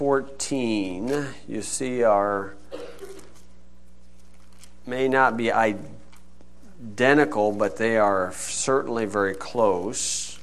14, you see our may not be identical, but they are certainly very close.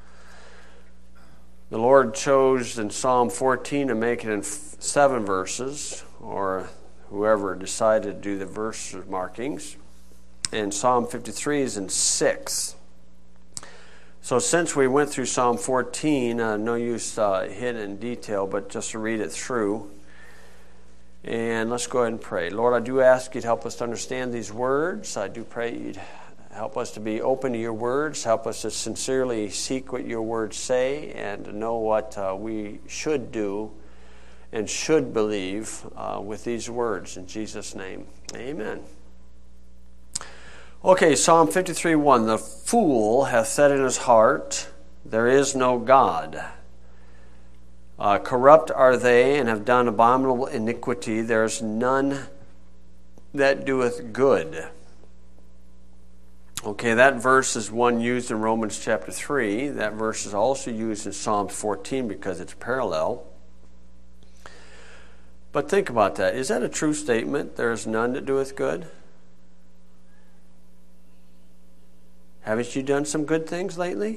The Lord chose in Psalm 14 to make it in 7 verses, or whoever decided to do the verse markings. And Psalm 53 is in 6. So since we went through Psalm 14, no use hit in detail, but just to read it through. And let's go ahead and pray. Lord, I do ask you to help us to understand these words. I do pray you'd help us to be open to your words. Help us to sincerely seek what your words say and to know what we should do and should believe with these words. In Jesus' name, amen. Okay, Psalm 53:1. The fool hath said in his heart, there is no God. Corrupt are they, and have done abominable iniquity. There is none that doeth good. Okay, that verse is one used in Romans chapter 3. That verse is also used in Psalms 14 because it's parallel. But think about that. Is that a true statement? There is none that doeth good? Haven't you done some good things lately?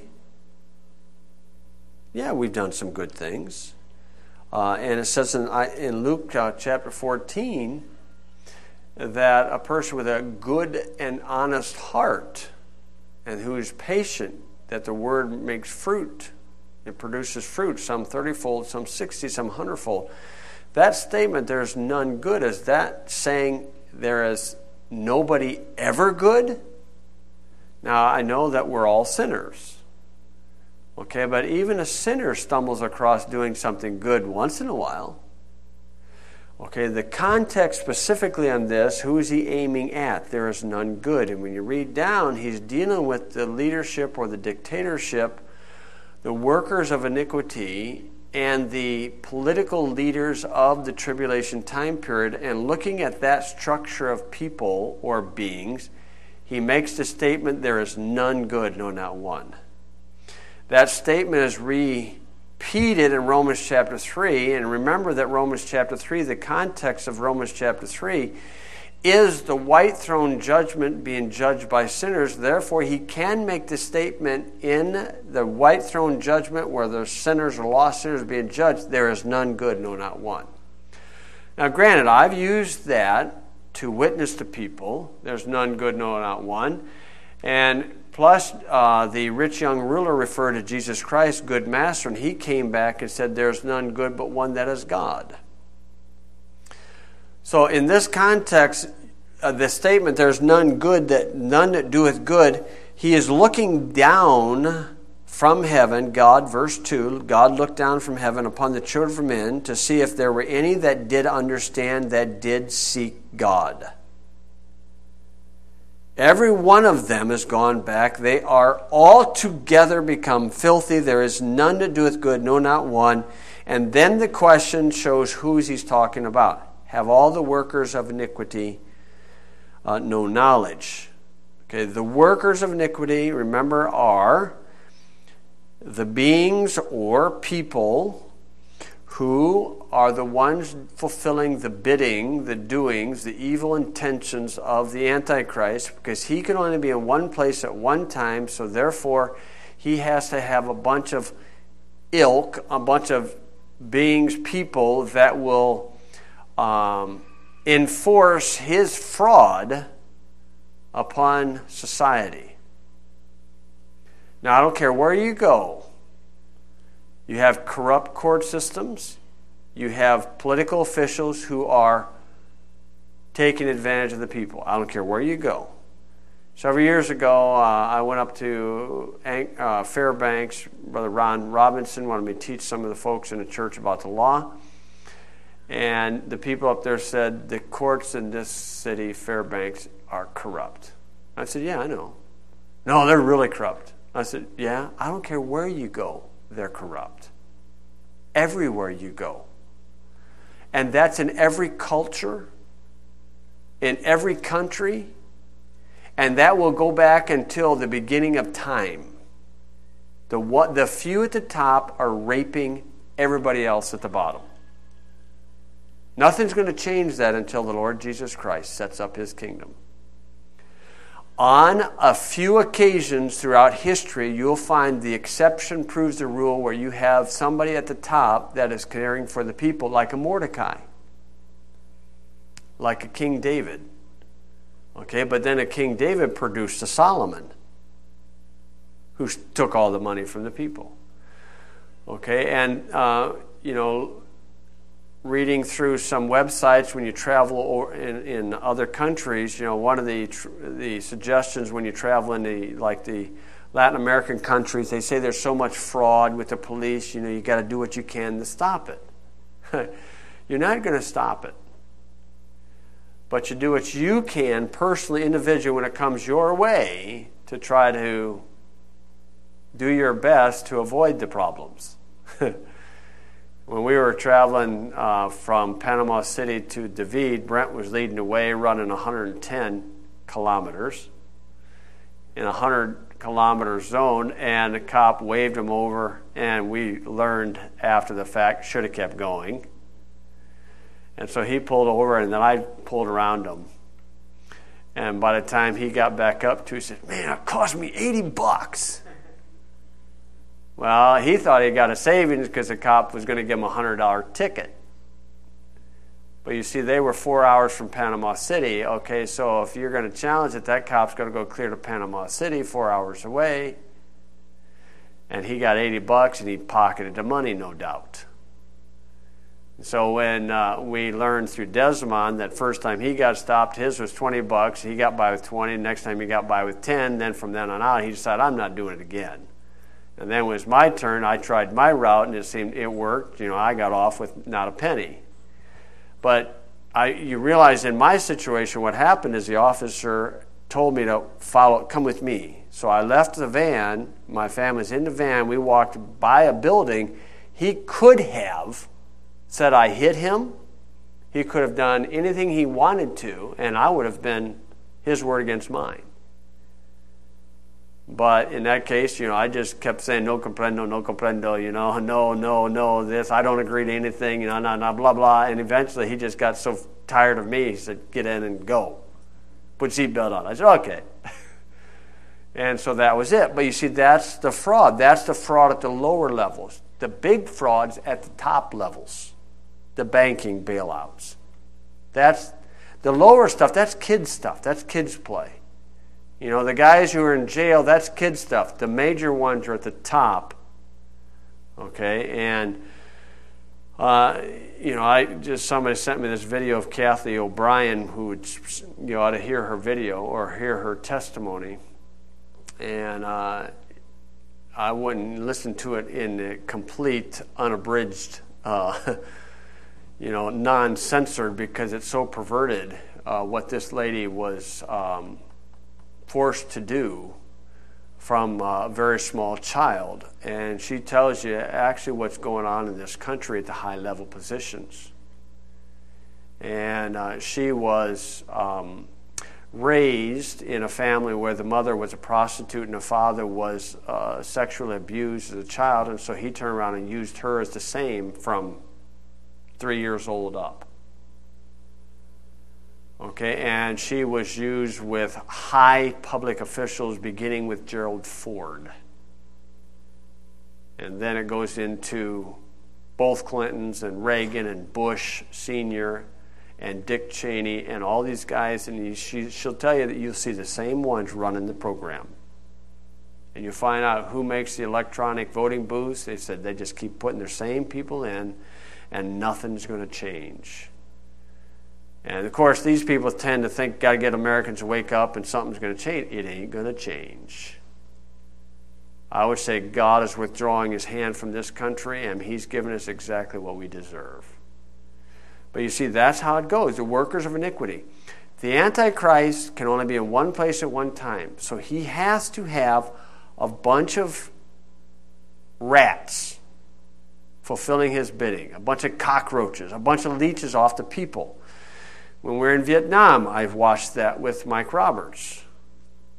Yeah, we've done some good things. And it says in Luke chapter 14 that a person with a good and honest heart and who is patient, that the word makes fruit. It produces fruit, some 30-fold, some 60, some 100-fold. That statement, there's none good, is that saying there is nobody ever good? Now, I know that we're all sinners. Okay, but even a sinner stumbles across doing something good once in a while. Okay, the context specifically on this, who is he aiming at? There is none good. And when you read down, he's dealing with the leadership or the dictatorship, the workers of iniquity, and the political leaders of the tribulation time period. And looking at that structure of people or beings, he makes the statement, there is none good, no, not one. That statement is repeated in Romans chapter 3. And remember that Romans chapter 3, the context of Romans chapter 3, is the white throne judgment being judged by sinners. Therefore, he can make the statement in the white throne judgment where the sinners or lost sinners being judged, there is none good, no, not one. Now, granted, I've used that to witness to people. There's none good, no, not one. And plus, the rich young ruler referred to Jesus Christ, good master, and he came back and said, there's none good but one, that is God. So in this context, the statement, there's none good, that none that doeth good, he is looking down from heaven, God, verse 2, God looked down from heaven upon the children of men to see if there were any that did understand, that did seek God. Every one of them is gone back. They are altogether become filthy. There is none that doeth good, no, not one. And then the question shows who he's talking about. Have all the workers of iniquity no knowledge? Okay, the workers of iniquity, remember, are the beings or people who are the ones fulfilling the bidding, the doings, the evil intentions of the Antichrist, because he can only be in one place at one time, so therefore he has to have a bunch of ilk, a bunch of beings, people that will enforce his fraud upon society. Now, I don't care where you go. You have corrupt court systems. You have political officials who are taking advantage of the people. I don't care where you go. Several years ago, I went up to Fairbanks. Brother Ron Robinson wanted me to teach some of the folks in the church about the law. And the people up there said, the courts in this city, Fairbanks, are corrupt. I said, yeah, I know. No, they're really corrupt. I said, yeah, I don't care where you go, they're corrupt. Everywhere you go. And that's in every culture, in every country, and that will go back until the beginning of time. The few at the top are raping everybody else at the bottom. Nothing's going to change that until the Lord Jesus Christ sets up his kingdom. On a few occasions throughout history, you'll find the exception proves the rule, where you have somebody at the top that is caring for the people, like a Mordecai, like a King David. Okay, but then a King David produced a Solomon, who took all the money from the people. Okay, and reading through some websites when you travel in other countries, one of the suggestions when you travel in the Latin American countries, they say there's so much fraud with the police. You got to do what you can to stop it. You're not going to stop it, but you do what you can personally, individually, when it comes your way, to try to do your best to avoid the problems. When we were traveling from Panama City to David, Brent was leading the way, running 110 kilometers in a 100-kilometer zone, and the cop waved him over, and we learned after the fact, should have kept going. And so he pulled over, and then I pulled around him. And by the time he got back up to, he said, "Man, it cost me $80. Well, he thought he got a savings because the cop was going to give him a $100 ticket. But you see, they were 4 hours from Panama City. Okay, so if you're going to challenge it, that cop's going to go clear to Panama City, 4 hours away. And he got $80, and he pocketed the money, no doubt. So when we learned through Desmond that first time he got stopped, his was $20. He got by with 20. Next time he got by with 10. Then from then on out, he decided, I'm not doing it again. And then when it was my turn, I tried my route, and it worked. I got off with not a penny. But you realize in my situation, what happened is the officer told me to come with me. So I left the van. My family's in the van. We walked by a building. He could have said I hit him. He could have done anything he wanted to, and I would have been his word against mine. But in that case, I just kept saying, no comprendo, no, this, I don't agree to anything, blah, blah. And eventually he just got so tired of me, he said, get in and go. Put seatbelt on. I said, okay. And so that was it. But you see, that's the fraud. That's the fraud at the lower levels. The big fraud's at the top levels, the banking bailouts. That's the lower stuff. That's kids stuff. That's kids play. The guys who are in jail, that's kid stuff. The major ones are at the top. Okay, and somebody sent me this video of Kathy O'Brien, who you ought to hear her video or hear her testimony, and I wouldn't listen to it in the complete, unabridged, non-censored, because it's so perverted what this lady was forced to do from a very small child. And she tells you actually what's going on in this country at the high level positions. And she was raised in a family where the mother was a prostitute and the father was sexually abused as a child, and so he turned around and used her as the same from 3 years old up. Okay, and she was used with high public officials, beginning with Gerald Ford. And then it goes into both Clintons and Reagan and Bush Sr. and Dick Cheney and all these guys. And she'll tell you that you'll see the same ones running the program. And you find out who makes the electronic voting booths. They said they just keep putting their same people in, and nothing's going to change. And, of course, these people tend to think, got to get Americans to wake up and something's going to change. It ain't going to change. I would say God is withdrawing his hand from this country, and he's given us exactly what we deserve. But you see, that's how it goes, the workers of iniquity. The Antichrist can only be in one place at one time. So he has to have a bunch of rats fulfilling his bidding, a bunch of cockroaches, a bunch of leeches off the people. When we're in Vietnam, I've watched that with Mike Roberts.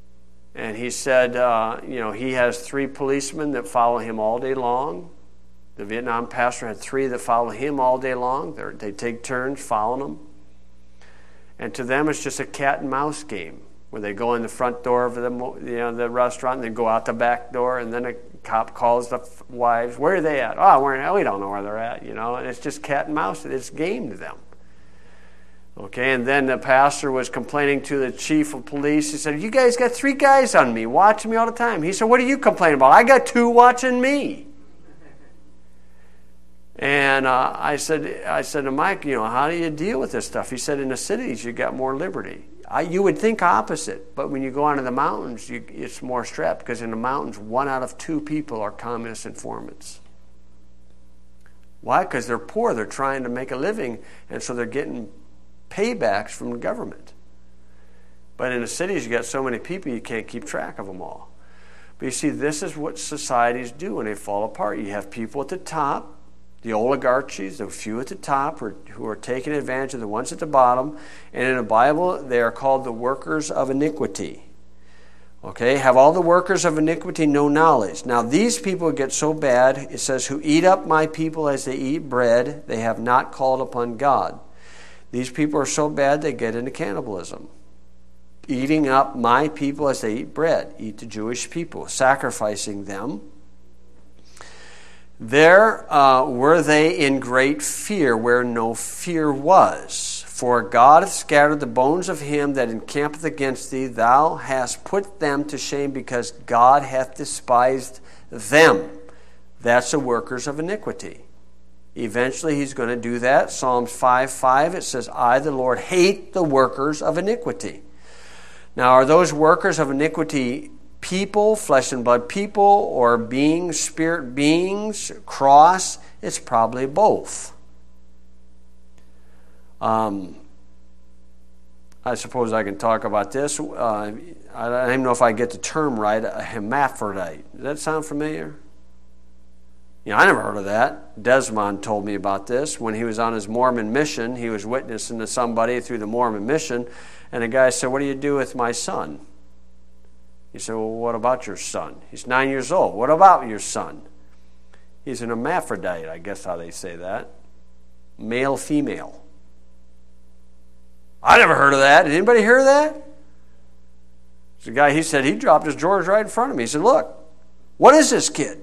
And he said, he has 3 policemen that follow him all day long. The Vietnam pastor had 3 that follow him all day long. They take turns following him. And to them, it's just a cat and mouse game where they go in the front door of the restaurant and then go out the back door, and then a cop calls the wives, "Where are they at?" "Oh, we don't know where they're at," and it's just cat and mouse. It's game to them. Okay, and then the pastor was complaining to the chief of police. He said, "You guys got 3 guys on me, watching me all the time." He said, "What are you complaining about?" "I got 2 watching me." And I said to Mike, how do you deal with this stuff? He said, in the cities, you got more liberty. You would think opposite, but when you go onto the mountains, it's more strapped, because in the mountains, 1 out of 2 people are communist informants. Why? Because they're poor. They're trying to make a living, and so they're getting paybacks from the government. But in the cities, you got so many people, you can't keep track of them all. But you see, this is what societies do when they fall apart. You have people at the top, the oligarchies, the few at the top who are taking advantage of the ones at the bottom. And in the Bible, they are called the workers of iniquity. Okay, have all the workers of iniquity no knowledge? Now these people get so bad, it says, who eat up my people as they eat bread, they have not called upon God. These people are so bad they get into cannibalism. Eating up my people as they eat bread, eat the Jewish people, sacrificing them. There were they in great fear, where no fear was. For God hath scattered the bones of him that encampeth against thee. Thou hast put them to shame, because God hath despised them. That's the workers of iniquity. Eventually he's going to do that. Psalms 5:5, it says, I, the Lord, hate the workers of iniquity. Now, are those workers of iniquity people, flesh and blood people, or beings, spirit beings, cross? It's probably both. I suppose I can talk about this. I don't even know if I get the term right, a hermaphrodite. Does that sound familiar? I never heard of that. Desmond told me about this. When he was on his Mormon mission, he was witnessing to somebody through the Mormon mission, and the guy said, "What do you do with my son?" He said, "Well, what about your son?" He's 9 years old. "What about your son?" He's an hermaphrodite, I guess how they say that. Male, female. I never heard of that. Did anybody hear of that? The guy, he said, he dropped his drawers right in front of me. He said, "Look, what is this kid?"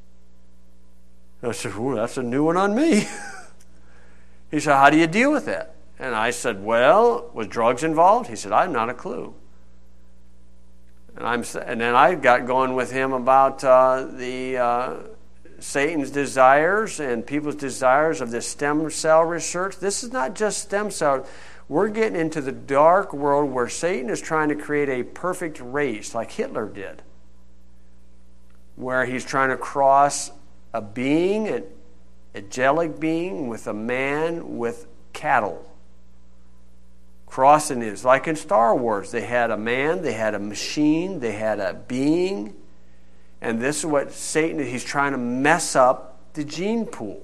I said, "Ooh, that's a new one on me." He said, "How do you deal with that?" And I said, "Well, was drugs involved?" He said, "I have not a clue." And then I got going with him about Satan's desires and people's desires of this stem cell research. This is not just stem cell. We're getting into the dark world where Satan is trying to create a perfect race like Hitler did, where he's trying to cross a being, an angelic being, with a man with cattle. Crossing is like in Star Wars. They had a man, they had a machine, they had a being. And this is what Satan is. He's trying to mess up the gene pool.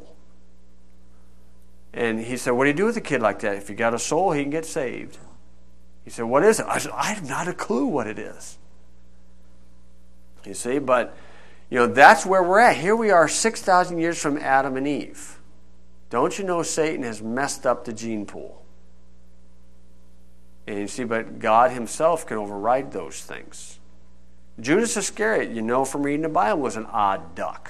And he said, "What do you do with a kid like that? If you got a soul, he can get saved." He said, "What is it?" I said, "I have not a clue what it is." You see, but that's where we're at. Here we are 6,000 years from Adam and Eve. Don't you know Satan has messed up the gene pool? And you see, but God himself can override those things. Judas Iscariot, from reading the Bible, was an odd duck.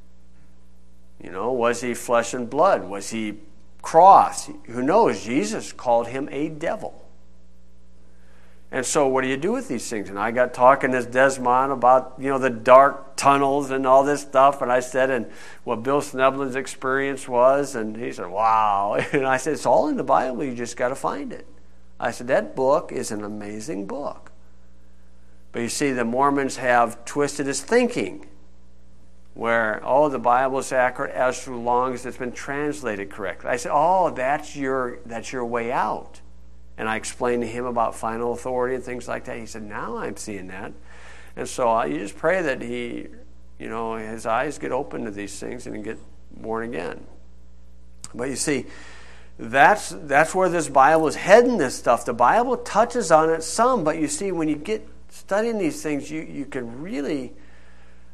Was he flesh and blood? Was he cross? Who knows? Jesus called him a devil. And so what do you do with these things? And I got talking to Desmond about, the dark tunnels and all this stuff. And I said, and what Bill Snublin's experience was. And he said, "Wow." And I said, "It's all in the Bible. You just got to find it." I said, "That book is an amazing book." But you see, the Mormons have twisted his thinking, where, the Bible is accurate as long as it's been translated correctly. I said, that's your way out. And I explained to him about final authority and things like that. He said, "Now I'm seeing that." And so you just pray that he, his eyes get open to these things and he get born again. But you see, that's where this Bible is heading, this stuff. The Bible touches on it some, but you see, when you get studying these things, you can really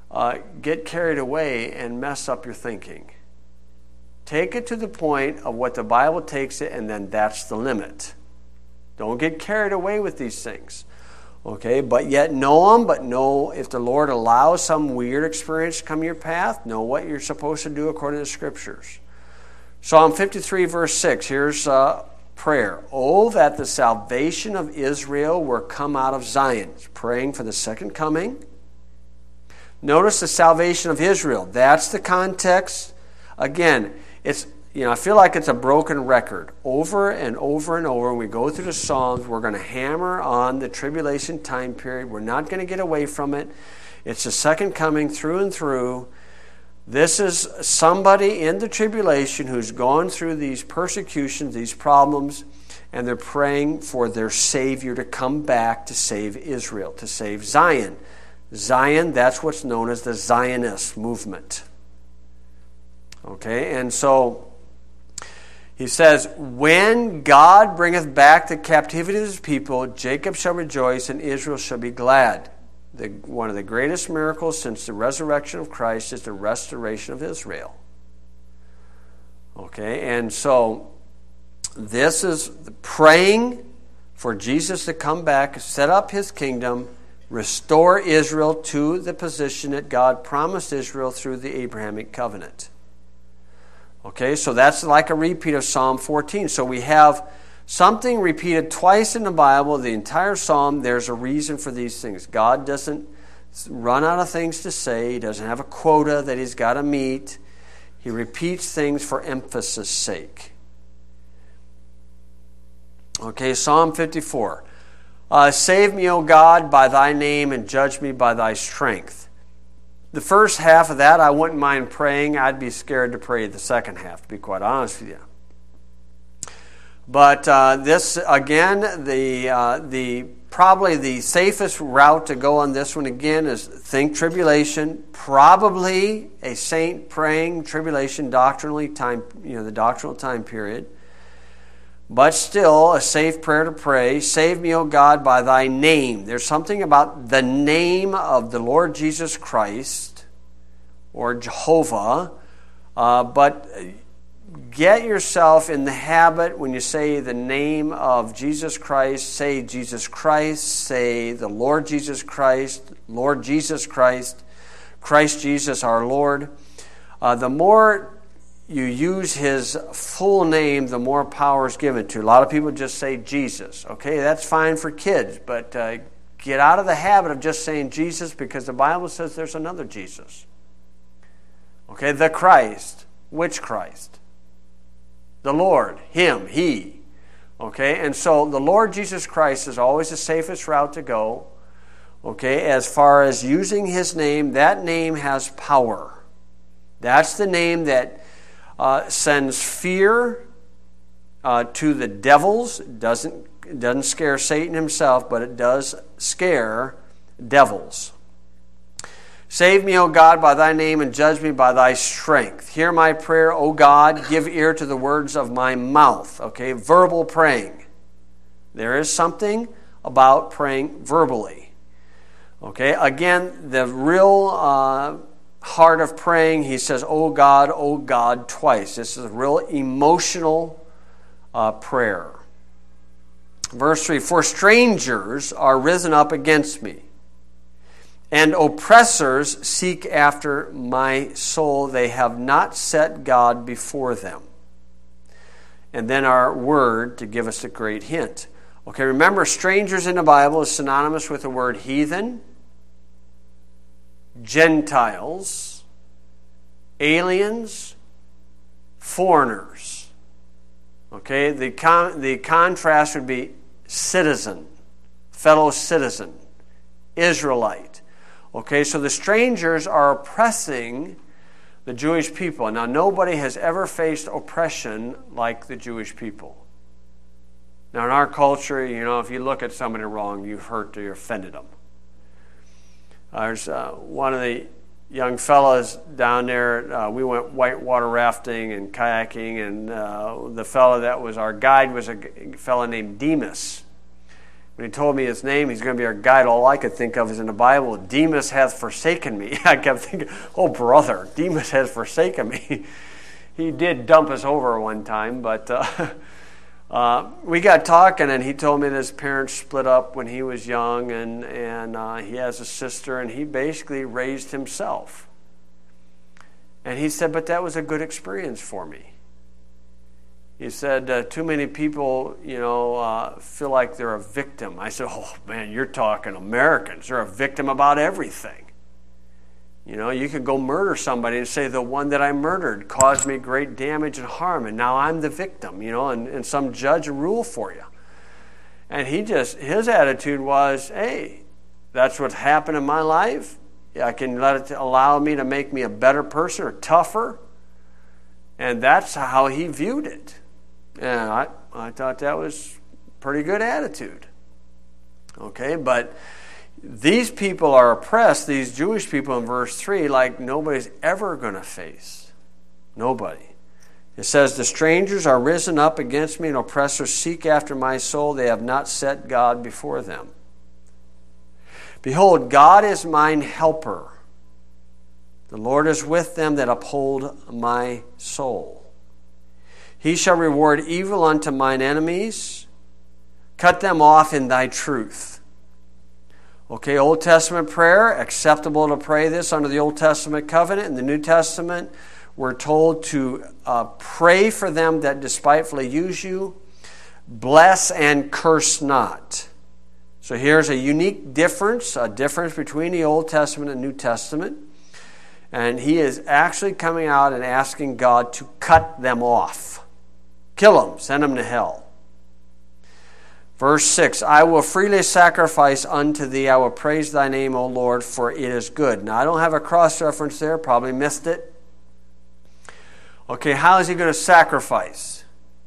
get carried away and mess up your thinking. Take it to the point of what the Bible takes it, and then that's the limit. Don't get carried away with these things. Okay, but yet know them, but know if the Lord allows some weird experience to come your path, know what you're supposed to do according to the Scriptures. Psalm 53, verse 6, here's prayer. Oh, that the salvation of Israel were come out of Zion. It's praying for the second coming. Notice the salvation of Israel. That's the context. Again, I feel like it's a broken record. Over and over and over, when we go through the Psalms, we're going to hammer on the tribulation time period. We're not going to get away from it. It's the second coming through and through. This is somebody in the tribulation who's gone through these persecutions, these problems, and they're praying for their Savior to come back to save Israel, to save Zion. Zion, that's what's known as the Zionist movement. Okay, and so he says, when God bringeth back the captivity of his people, Jacob shall rejoice and Israel shall be glad. One of the greatest miracles since the resurrection of Christ is the restoration of Israel. Okay, and so this is praying for Jesus to come back, set up his kingdom, restore Israel to the position that God promised Israel through the Abrahamic covenant. Okay, so that's like a repeat of Psalm 14. So we have something repeated twice in the Bible, the entire Psalm. There's a reason for these things. God doesn't run out of things to say. He doesn't have a quota that he's got to meet. He repeats things for emphasis' sake. Okay, Psalm 54. Save me, O God, by thy name, and judge me by thy strength. The first half of that, I wouldn't mind praying. I'd be scared to pray the second half, to be quite honest with you. But this, again, probably the safest route to go on this one, again, is think tribulation. Probably a saint praying tribulation doctrinally time, the doctrinal time period. But still, a safe prayer to pray. Save me, O God, by thy name. There's something about the name of the Lord Jesus Christ, or Jehovah. But get yourself in the habit, when you say the name of Jesus Christ, say Jesus Christ, say the Lord Jesus Christ, Lord Jesus Christ, Christ Jesus our Lord. The more you use his full name, the more power is given to. A lot of people just say Jesus. Okay, that's fine for kids, but get out of the habit of just saying Jesus, because the Bible says there's another Jesus. Okay, the Christ. Which Christ? The Lord, him, he. Okay, and so the Lord Jesus Christ is always the safest route to go. Okay, as far as using his name, that name has power. That's the name that sends fear to the devils. It doesn't scare Satan himself, but it does scare devils. Save me, O God, by thy name, and judge me by thy strength. Hear my prayer, O God. Give ear to the words of my mouth. Okay, verbal praying. There is something about praying verbally. Okay, again, the real heart of praying, he says, O God, twice. This is a real emotional prayer. Verse 3, for strangers are risen up against me, and oppressors seek after my soul. They have not set God before them. And then our word to give us a great hint. Okay, remember, strangers in the Bible is synonymous with the word heathen, Gentiles, aliens, foreigners. Okay, the contrast would be citizen, fellow citizen, Israelite. Okay, so the strangers are oppressing the Jewish people. Now, nobody has ever faced oppression like the Jewish people. Now, in our culture, if you look at somebody wrong, you've hurt or you offended them. There's one of the young fellows down there. We went whitewater rafting and kayaking, and the fellow that was our guide was a fellow named Demas. When he told me his name, he's going to be our guide, all I could think of is in the Bible, Demas hath forsaken me. I kept thinking, oh brother, Demas has forsaken me. He did dump us over one time, but we got talking, and he told me that his parents split up when he was young, and he has a sister, and he basically raised himself. And he said, but that was a good experience for me. He said, too many people, feel like they're a victim. I said, oh, man, you're talking Americans. They're a victim about everything. You could go murder somebody and say, the one that I murdered caused me great damage and harm, and now I'm the victim, and some judge will rule for you. And his attitude was, hey, that's what happened in my life. I can let it allow me to make me a better person or tougher. And that's how he viewed it. And I thought that was a pretty good attitude. Okay, but these people are oppressed, these Jewish people in verse 3, like nobody's ever going to face. Nobody. It says, the strangers are risen up against me, and oppressors seek after my soul. They have not set God before them. Behold, God is mine helper. The Lord is with them that uphold my soul. He shall reward evil unto mine enemies. Cut them off in thy truth. Okay, Old Testament prayer, acceptable to pray this under the Old Testament covenant. In the New Testament, we're told to pray for them that despitefully use you. Bless and curse not. So here's a unique difference, a difference between the Old Testament and New Testament. And he is actually coming out and asking God to cut them off. Kill them, send them to hell. Verse 6, I will freely sacrifice unto thee. I will praise thy name, O Lord, for it is good. Now, I don't have a cross-reference there. Probably missed it. Okay, how is he going to sacrifice?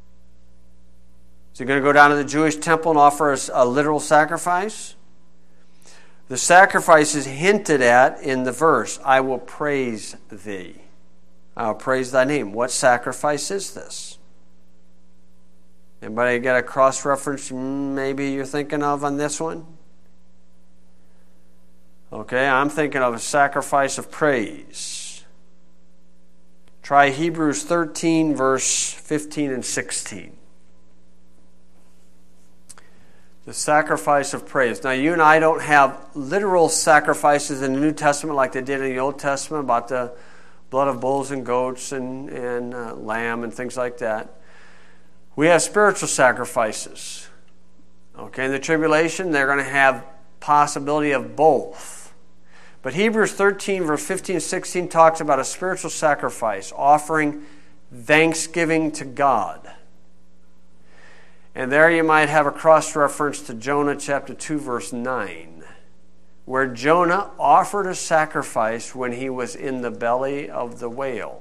Is he going to go down to the Jewish temple and offer a literal sacrifice? The sacrifice is hinted at in the verse, I will praise thee. I will praise thy name. What sacrifice is this? Anybody got a cross-reference maybe you're thinking of on this one? Okay, I'm thinking of a sacrifice of praise. Try Hebrews 13, verse 15 and 16. The sacrifice of praise. Now, you and I don't have literal sacrifices in the New Testament like they did in the Old Testament about the blood of bulls and goats and lamb and things like that. We have spiritual sacrifices. Okay, in the tribulation, they're going to have possibility of both. But Hebrews 13, verse 15 and 16 talks about a spiritual sacrifice, offering thanksgiving to God. And there you might have a cross-reference to Jonah chapter 2, verse 9, where Jonah offered a sacrifice when he was in the belly of the whale.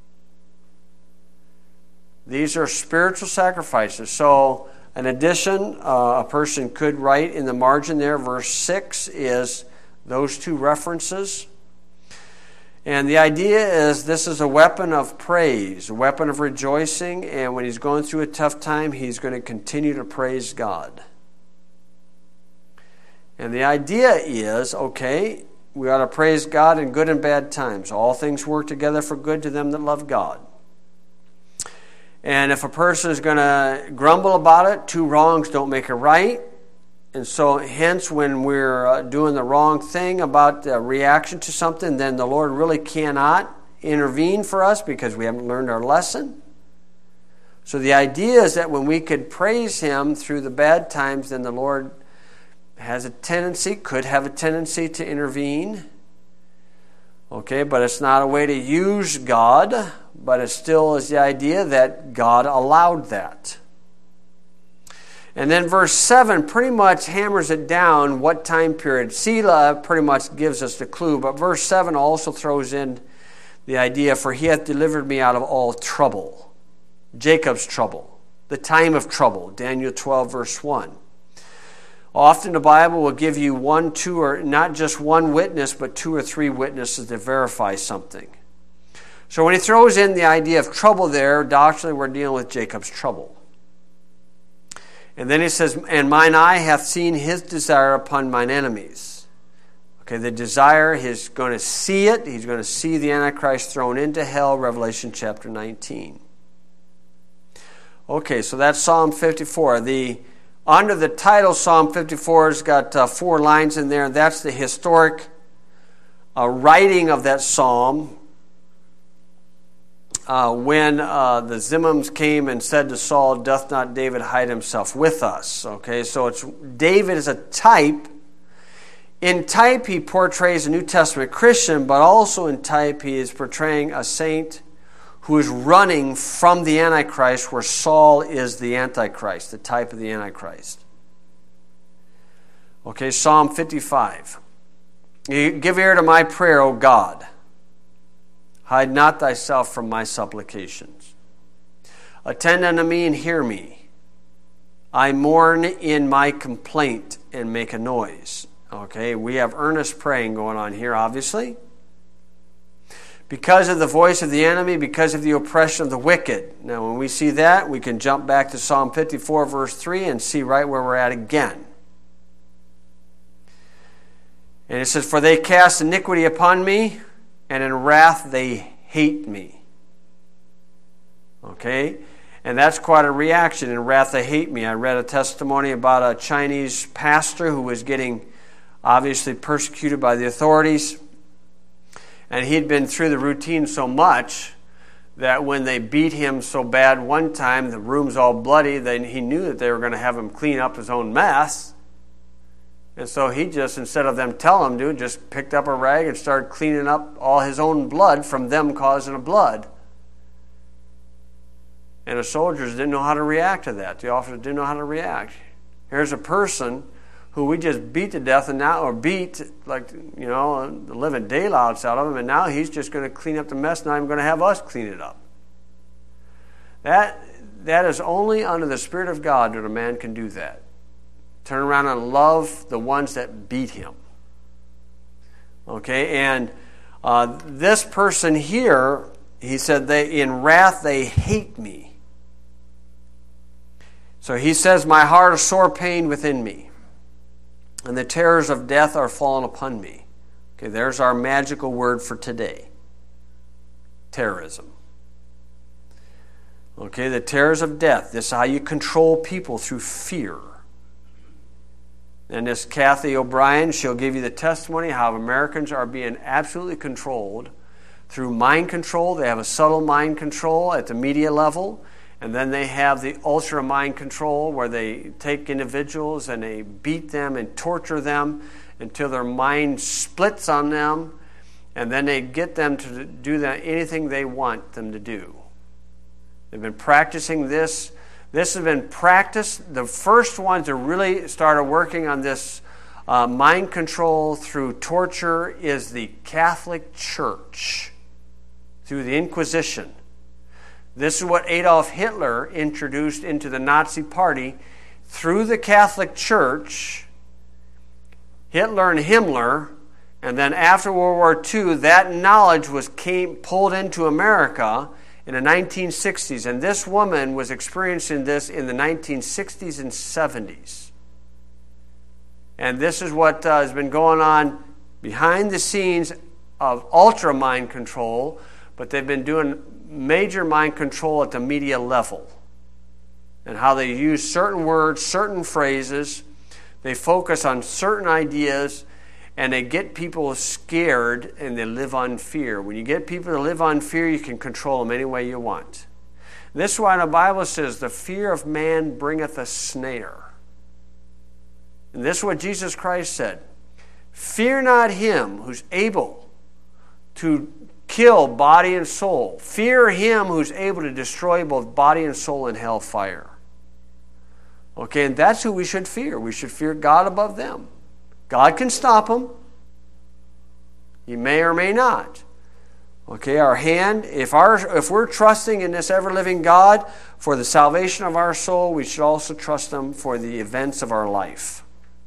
These are spiritual sacrifices. So, in addition, a person could write in the margin there, verse 6 is those two references. And the idea is this is a weapon of praise, a weapon of rejoicing, and when he's going through a tough time, he's going to continue to praise God. And the idea is, okay, we ought to praise God in good and bad times. All things work together for good to them that love God. And if a person is going to grumble about it, two wrongs don't make a right. And so hence when we're doing the wrong thing about the reaction to something, then the Lord really cannot intervene for us because we haven't learned our lesson. So the idea is that when we could praise Him through the bad times, then the Lord could have a tendency to intervene. Okay, but it's not a way to use God, but it still is the idea that God allowed that. And then verse 7 pretty much hammers it down what time period. Selah pretty much gives us the clue, but verse 7 also throws in the idea, for He hath delivered me out of all trouble. Jacob's trouble, the time of trouble, Daniel 12, verse 1. Often the Bible will give you one, two, or not just one witness, but two or three witnesses to verify something. So when he throws in the idea of trouble there, doctrinally we're dealing with Jacob's trouble. And then he says, and mine eye hath seen his desire upon mine enemies. Okay, the desire, he's going to see it. He's going to see the Antichrist thrown into hell, Revelation chapter 19. Okay, so that's Psalm 54. Under the title Psalm 54 has got 4 lines in there. That's the historic writing of that psalm. When the Zimmims came and said to Saul, doth not David hide himself with us? Okay, so it's David is a type. In type, he portrays a New Testament Christian, but also in type, he is portraying a saint who is running from the Antichrist, where Saul is the Antichrist, the type of the Antichrist. Okay, Psalm 55. Give ear to my prayer, O God. Hide not thyself from my supplications. Attend unto me and hear me. I mourn in my complaint and make a noise. Okay, we have earnest praying going on here, obviously. Because of the voice of the enemy, because of the oppression of the wicked. Now, when we see that, we can jump back to Psalm 54, verse 3, and see right where we're at again. And it says, for they cast iniquity upon me, and in wrath they hate me. Okay? And that's quite a reaction. In wrath they hate me. I read a testimony about a Chinese pastor who was getting obviously persecuted by the authorities. And he'd been through the routine so much that when they beat him so bad one time, the room's all bloody, then he knew that they were going to have him clean up his own mess. And so he just, instead of them telling him to, just picked up a rag and started cleaning up all his own blood from them causing a blood. And the soldiers didn't know how to react to that. The officers didn't know how to react. Here's a person who we just beat to death and now, or beat, like, the living daylights out of him, and now he's just going to clean up the mess, not even going to have us clean it up. That is only under the Spirit of God that a man can do that. Turn around and love the ones that beat him. Okay, and this person here, he said, in wrath they hate me. So he says, my heart is sore pain within me, and the terrors of death are fallen upon me. Okay, there's our magical word for today. Terrorism. Okay, the terrors of death. This is how you control people, through fear. And this Kathy O'Brien, she'll give you the testimony how Americans are being absolutely controlled through mind control. They have a subtle mind control at the media level. And then they have the ultra mind control, where they take individuals and they beat them and torture them until their mind splits on them. And then they get them to do anything they want them to do. They've been practicing this. This has been practiced. The first ones that really started working on this mind control through torture is the Catholic Church, through the Inquisition. This is what Adolf Hitler introduced into the Nazi Party through the Catholic Church. Hitler and Himmler, and then after World War II, that knowledge was pulled into America in the 1960s, and this woman was experiencing this in the 1960s and 70s. And this is what has been going on behind the scenes of ultra mind control, but they've been doing major mind control at the media level, and how they use certain words, certain phrases. They focus on certain ideas, and they get people scared, and they live on fear. When you get people to live on fear, you can control them any way you want. This is why the Bible says, the fear of man bringeth a snare. And this is what Jesus Christ said. Fear not him who's able to kill body and soul. Fear him who's able to destroy both body and soul in hell fire. Okay, and that's who we should fear. We should fear God above them. God can stop them. He may or may not. Okay, our hand, if we're trusting in this ever-living God for the salvation of our soul, we should also trust Him for the events of our life.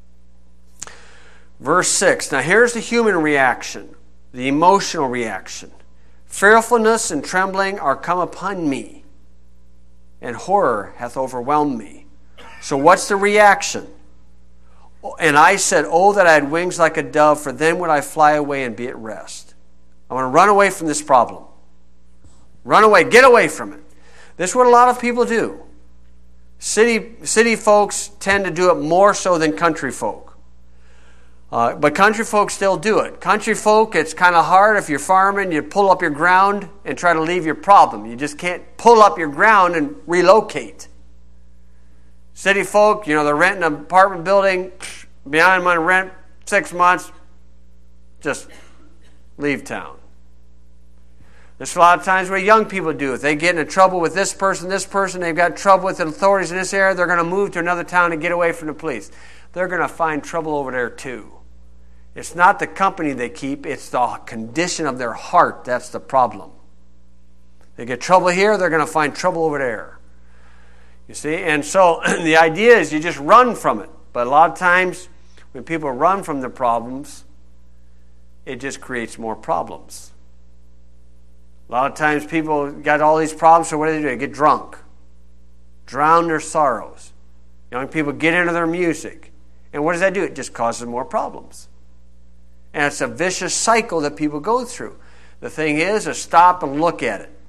Verse 6. Now here's the human reaction, the emotional reaction. Fearfulness and trembling are come upon me, and horror hath overwhelmed me. So what's the reaction? And I said, oh, that I had wings like a dove, for then would I fly away and be at rest. I want to run away from this problem. Run away. Get away from it. This is what a lot of people do. City folks tend to do it more so than country folk. But country folk still do it. Country folk, it's kind of hard. If you're farming, you pull up your ground and try to leave your problem. You just can't pull up your ground and relocate. City folk, they're renting an apartment building, behind my rent 6 months, just leave town. There's a lot of times where young people do it. They get into trouble with this person, they've got trouble with the authorities in this area, they're going to move to another town and get away from the police. They're going to find trouble over there too. It's not the company they keep, it's the condition of their heart that's the problem. They get trouble here, they're going to find trouble over there. You see, and so the idea is you just run from it. But a lot of times when people run from the problems, it just creates more problems. A lot of times people got all these problems, so what do? They get drunk, drown their sorrows. Young people get into their music. And what does that do? It just causes more problems. And it's a vicious cycle that people go through. The thing is to stop and look at it.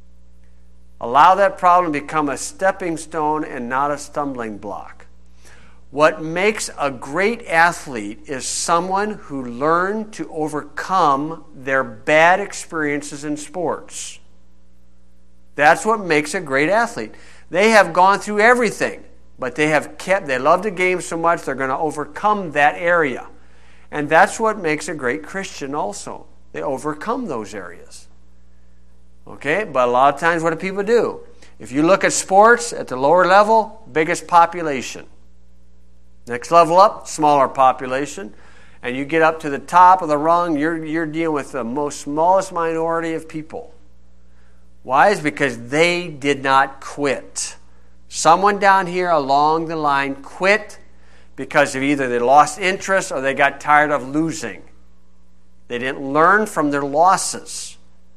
Allow that problem to become a stepping stone and not a stumbling block. What makes a great athlete is someone who learned to overcome their bad experiences in sports. That's what makes a great athlete. They have gone through everything, but they love the game so much they're going to overcome that area. And that's what makes a great Christian also. They overcome those areas. Okay, but a lot of times what do people do? If you look at sports at the lower level, biggest population. Next level up, smaller population. And you get up to the top of the rung, you're dealing with the smallest minority of people. Why? It's because they did not quit. Someone down here along the line quit because of either they lost interest or they got tired of losing. They didn't learn from their losses.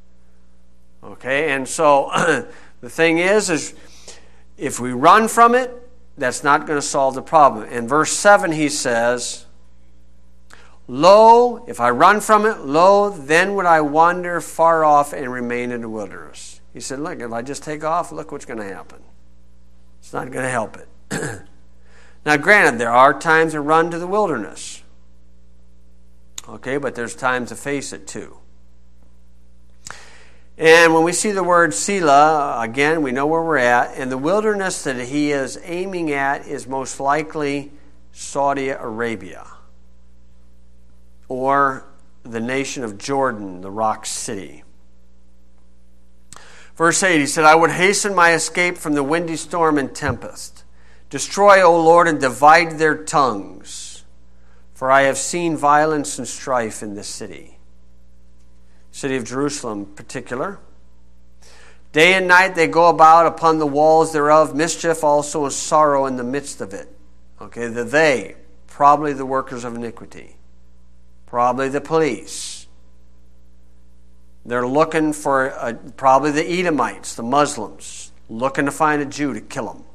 Okay, and so the thing is if we run from it, that's not going to solve the problem. In verse 7 he says, lo, if I run from it, lo, then would I wander far off and remain in the wilderness. He said, look, if I just take off, look what's going to happen. It's not going to help it. Now granted, there are times to run to the wilderness. Okay, but there's times to face it too. And when we see the word Selah, again, we know where we're at. And the wilderness that he is aiming at is most likely Saudi Arabia or the nation of Jordan, the rock city. Verse 8, he said, I would hasten my escape from the windy storm and tempest. Destroy, O Lord, and divide their tongues, for I have seen violence and strife in this city. City of Jerusalem in particular. Day and night they go about upon the walls thereof, mischief also and sorrow in the midst of it. Okay, they, probably the workers of iniquity, probably the police. They're looking for, probably the Edomites, the Muslims, looking to find a Jew to kill them.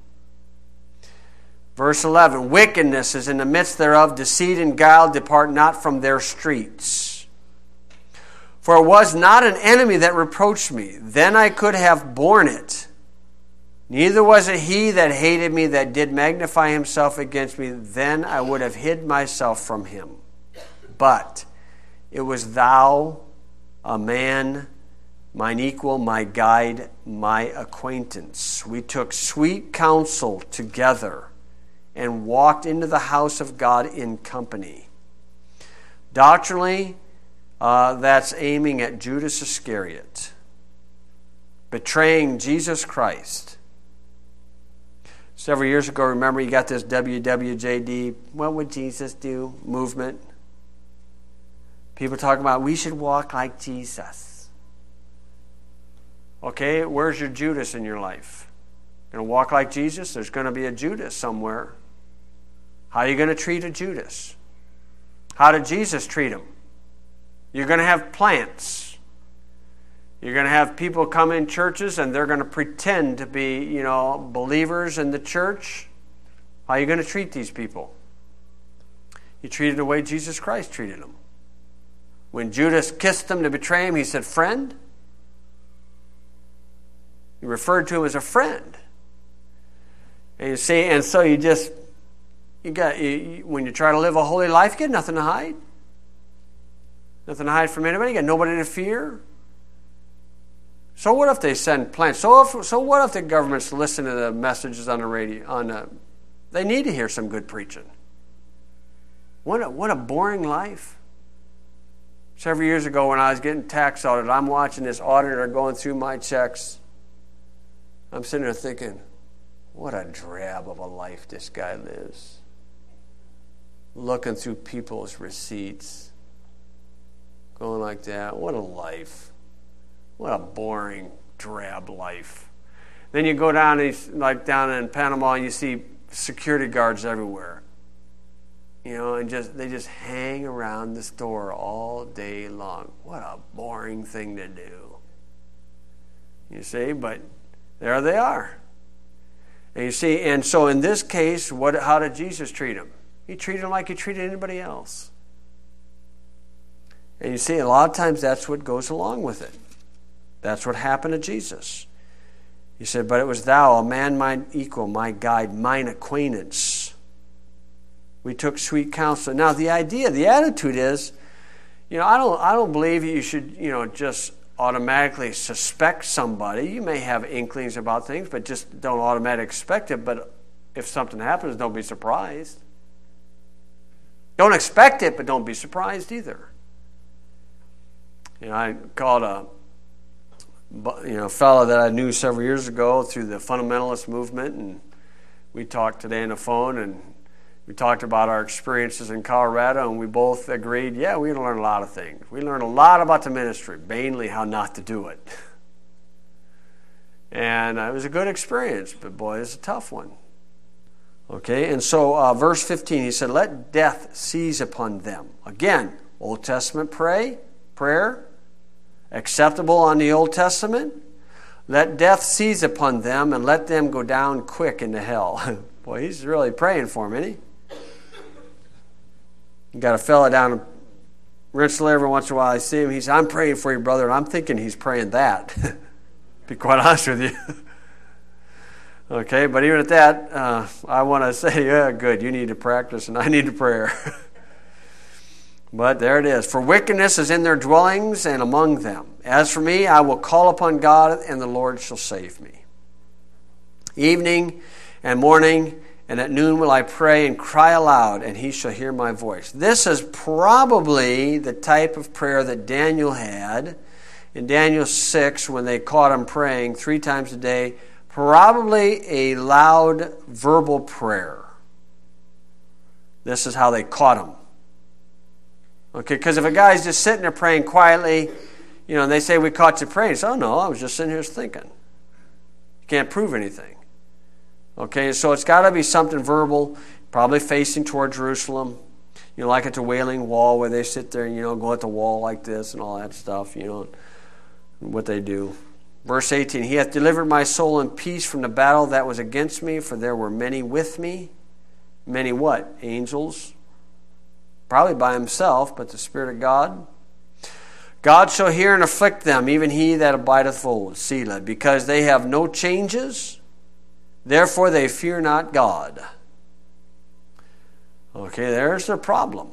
Verse 11, wickedness is in the midst thereof, deceit and guile depart not from their streets. For it was not an enemy that reproached me, then I could have borne it. Neither was it he that hated me that did magnify himself against me, then I would have hid myself from him. But it was thou, a man, mine equal, my guide, my acquaintance. We took sweet counsel together and walked into the house of God in company. Doctrinally, that's aiming at Judas Iscariot, betraying Jesus Christ. Several years ago, remember, you got this WWJD, what would Jesus do movement. People talking about we should walk like Jesus. Okay, where's your Judas in your life? Going to walk like Jesus? There's going to be a Judas somewhere. How are you going to treat a Judas? How did Jesus treat him? You're going to have plants. You're going to have people come in churches and they're going to pretend to be, believers in the church. How are you going to treat these people? You treat them the way Jesus Christ treated them. When Judas kissed him to betray him, he said, friend. He referred to him as a friend. And you see, and so when you try to live a holy life, you got nothing to hide. Nothing to hide from anybody. You got nobody to fear. So what if they send plans? So what if the governments listen to the messages on the radio? They need to hear some good preaching. What a boring life. Several years ago when I was getting tax audited, I'm watching this auditor going through my checks. I'm sitting there thinking, what a drab of a life this guy lives. Looking through people's receipts. Going like that. What a life. What a boring, drab life. Then you go down in Panama and you see security guards everywhere. And they just hang around the store all day long. What a boring thing to do. You see, but there they are. And you see, and so in this case, how did Jesus treat him? He treated him like he treated anybody else. And you see, a lot of times that's what goes along with it. That's what happened to Jesus. He said, but it was thou, a man mine equal, my guide, mine acquaintance. We took sweet counsel. Now the attitude is, I don't believe you should, just automatically suspect somebody. You may have inklings about things, but just don't automatically expect it. But if something happens, don't be surprised. Don't expect it, but don't be surprised either. I called a fellow that I knew several years ago through the fundamentalist movement, and we talked today on the phone, and we talked about our experiences in Colorado, and we both agreed, we learned a lot of things. We learned a lot about the ministry, mainly how not to do it. And it was a good experience, but boy, it's a tough one. Okay, and so verse 15, he said, let death seize upon them. Again, Old Testament prayer, acceptable on the Old Testament. Let death seize upon them and let them go down quick into hell. Boy, he's really praying for them, isn't he? You got a fella down in Rensselaer every once in a while. I see him. He says, I'm praying for you, brother. And I'm thinking he's praying that. Be quite honest with you. Okay, but even at that, I want to say, good. You need to practice and I need to prayer. But there it is. For wickedness is in their dwellings and among them. As for me, I will call upon God, and the Lord shall save me. Evening and morning and at noon will I pray and cry aloud, and he shall hear my voice. This is probably the type of prayer that Daniel had in Daniel 6 when they caught him praying 3 times a day. Probably a loud verbal prayer. This is how they caught him. Okay, because if a guy's just sitting there praying quietly, and they say, we caught you praying. So, no, I was just sitting here thinking. You can't prove anything. Okay, so it's got to be something verbal, probably facing toward Jerusalem. Like at the Wailing Wall where they sit there and, go at the wall like this and all that stuff, what they do. Verse 18, he hath delivered my soul in peace from the battle that was against me, for there were many with me. Many what? Angels. Probably by himself, but the Spirit of God. God shall hear and afflict them, even he that abideth old, Selah, because they have no changes, therefore they fear not God. Okay, there's their problem.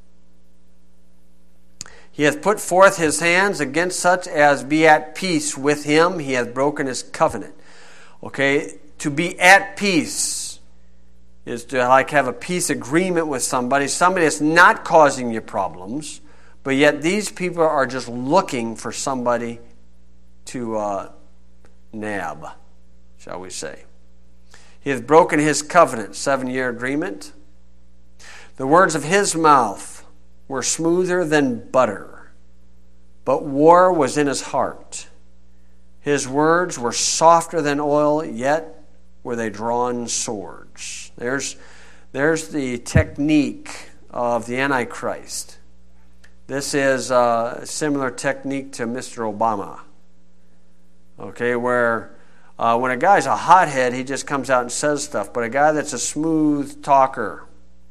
He hath put forth his hands against such as be at peace with him. He hath broken his covenant. Okay, to be at peace is to have a peace agreement with somebody that's not causing you problems, but yet these people are just looking for somebody to nab, shall we say. He hath broken his covenant, 7-year agreement. The words of his mouth were smoother than butter, but war was in his heart. His words were softer than oil, yet were they drawn swords. There's the technique of the Antichrist. This is a similar technique to Mr. Obama. Okay, where When a guy's a hothead, he just comes out and says stuff. But a guy that's a smooth talker,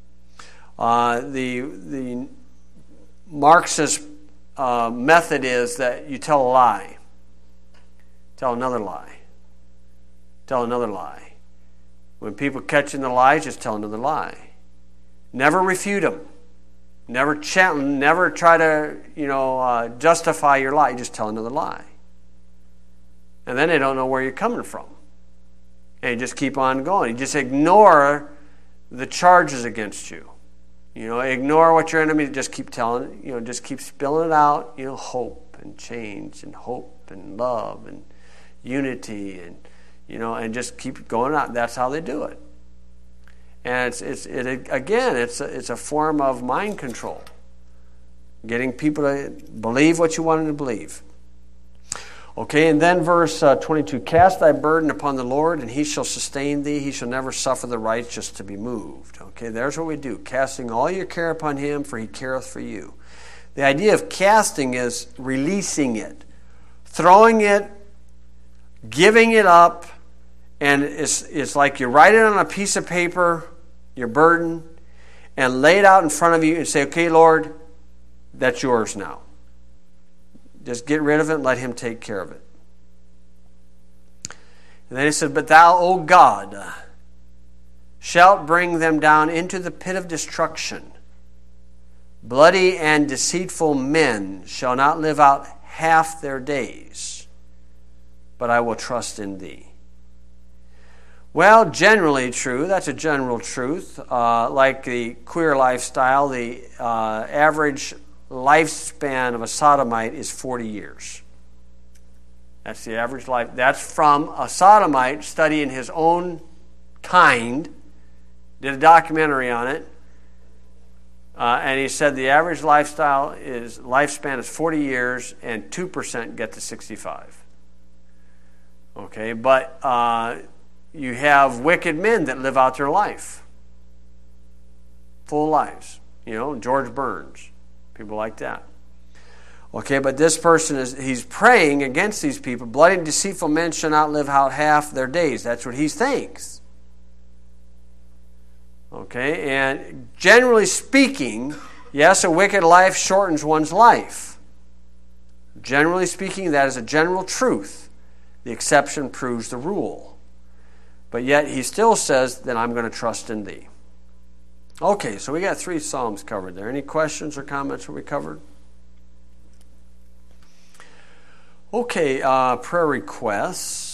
the Marxist method is that you tell a lie, tell another lie, tell another lie. When people catch in the lies, just tell another lie. Never refute them. Never try to justify your lie. You just tell another lie. And then they don't know where you're coming from. And you just keep on going. You just ignore the charges against you. Ignore what your enemy, just keep telling, just keep spilling it out, hope and change and hope and love and unity and just keep going out. That's how they do it. And it's a form of mind control. Getting people to believe what you want them to believe. Okay, and then verse 22, cast thy burden upon the Lord, and he shall sustain thee. He shall never suffer the righteous to be moved. Okay, there's what we do. Casting all your care upon him, for he careth for you. The idea of casting is releasing it, throwing it, giving it up, and it's like you write it on a piece of paper, your burden, and lay it out in front of you and say, okay, Lord, that's yours now. Just get rid of it and let him take care of it. And then he said, but thou, O God, shalt bring them down into the pit of destruction. Bloody and deceitful men shall not live out half their days, but I will trust in thee. Well, generally true. That's a general truth. Like the queer lifestyle, the average lifespan of a sodomite is 40 years. That's the average life. That's from a sodomite studying his own kind, did a documentary on it, and he said the average lifespan is 40 years, and 2% get to 65. Okay, but you have wicked men that live out their life, full lives. George Burns. People like that. Okay, but this person he's praying against these people. Bloody and deceitful men shall not live out half their days. That's what he thinks. Okay, and generally speaking, yes, a wicked life shortens one's life. Generally speaking, that is a general truth. The exception proves the rule. But yet he still says that I'm going to trust in thee. Okay, so we got 3 Psalms covered there. Any questions or comments that we covered? Okay, prayer requests.